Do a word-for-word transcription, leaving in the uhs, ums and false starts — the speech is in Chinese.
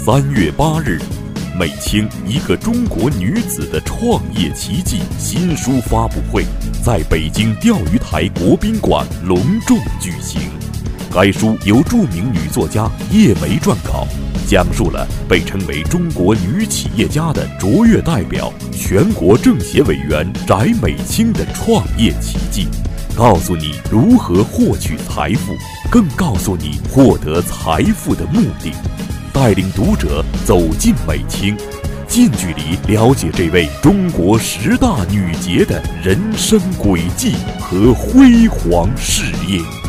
三月八日，美清一个中国女子的创业奇迹新书发布会在北京钓鱼台国宾馆隆重举行。该书由著名女作家叶梅撰稿，讲述了被称为中国女企业家的卓越代表、全国政协委员翟美清的创业奇迹，告诉你如何获取财富，更告诉你获得财富的目的，带领读者走进美清，近距离了解这位中国十大女杰的人生轨迹和辉煌事业。